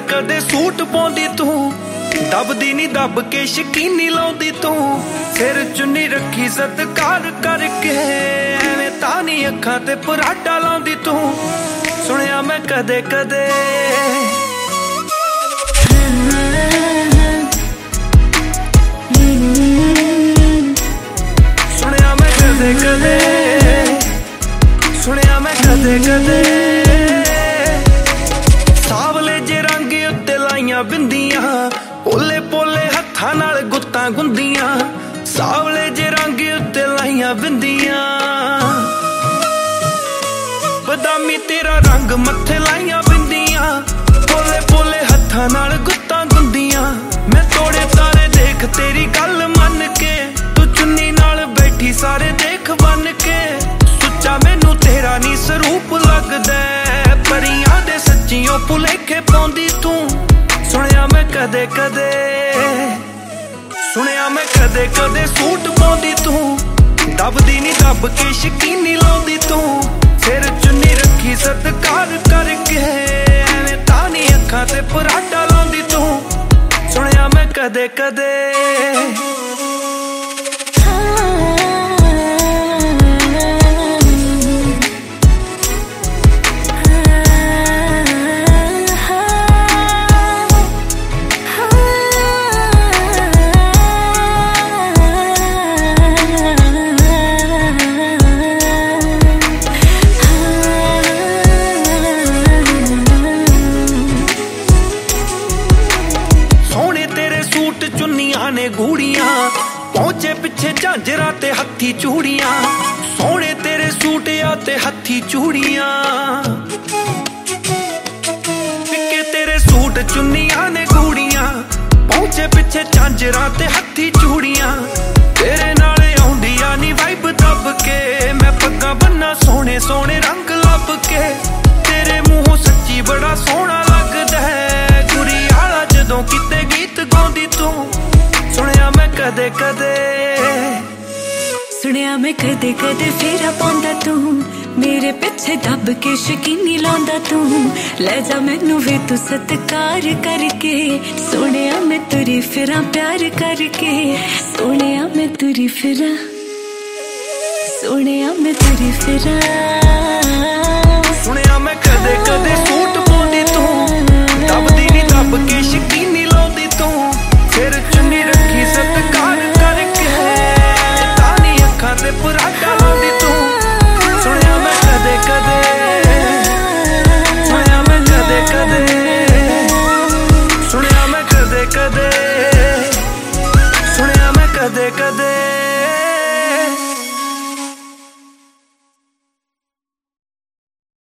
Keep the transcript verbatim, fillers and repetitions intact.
कदे सूट पाउंदी तू, दबदी नी दब के शकीनी लाउंदी तू। सिर चुन्नी रखी सत्कार करके एवें तां नी अखां ते पराठा लाउंदी तू। सुनिया मैं कदे कदे सुनिया मैं कदे कदे सुनिया मैं कदे कदे सावले जे रंग उत्ते लाइयां बिंदियां, पोले पोले हत्थां नाल गुत्तां गुंदियां। सावले जे रंग उत्ते लाइयां बिंदियां, बदामी तेरा रंग मत्थे लाइयां बिंदियां। पोले पोले हत्थां नाल गुत्तां गुंदियां। मैं तोड़े तारे देख तेरी गल मन के, तू चुन्नी नाल बैठी सारे देख बन के। सुच्चा मैनू तेरा नी स्वरूप लगदा, परियां दे सच्चियों भुलेखे पाउंदी तू। सुनिया मैं कदे कदे सुनिया मैं कदे कदे सूट पाउंदी तू, दबदी नी दब के शकीनी लाउंदी तू। सिर चुन्नी रखी सत्कार करके एवें तां नी अखां ते पराठा लाउंदी तू। सुनिया मैं कदे कदे चुन्नियां ने गूड़ियां, पहुंचे पिछे झांजरा ते हत्थी चूड़ियां। सोने तेरे सूट या ते हत्थी चूड़ियां, पिके तेरे सूट चुन्नियां ने गूड़ियां। पहुंचे पिछे झांजरा ते हत्थी चूड़ियां। तेरे नाले आउंदियां नी वाइब दब के, मैं पग्गां बन्ना सोने सोने रंग लब के। तेरे मुंहों सच्ची बड़ा सोहना लगदा है, गुरी आला जदों किते गीत गाउंदी तू। सुनिया मैं कदे कदे सुनिया मैं कदे कदे फेरा पाउंदा तू, मेरे पिछे दब के शकीनी लाउंदा तू। ले जा मैनू वे तू सत्कार करके, सुनिया मैं तुरी फिरां प्यार करके। सुनिया मैं तुरी फिरां सुनिया मैं तुरी फिरां सुनिया मैं कदे कदे सूट पाउंदी तू, दबदी नी दब के शकीनी लाउंदी तू। सिर चुन्नी रखी सत्कार करके तां नी अखां ते पराठा लाउंदी तू। सुनिया मैं कदे कदे सुनिया मैं कदे कदे सुनिया मैं कदे कदे सुनिया मैं कदे कदे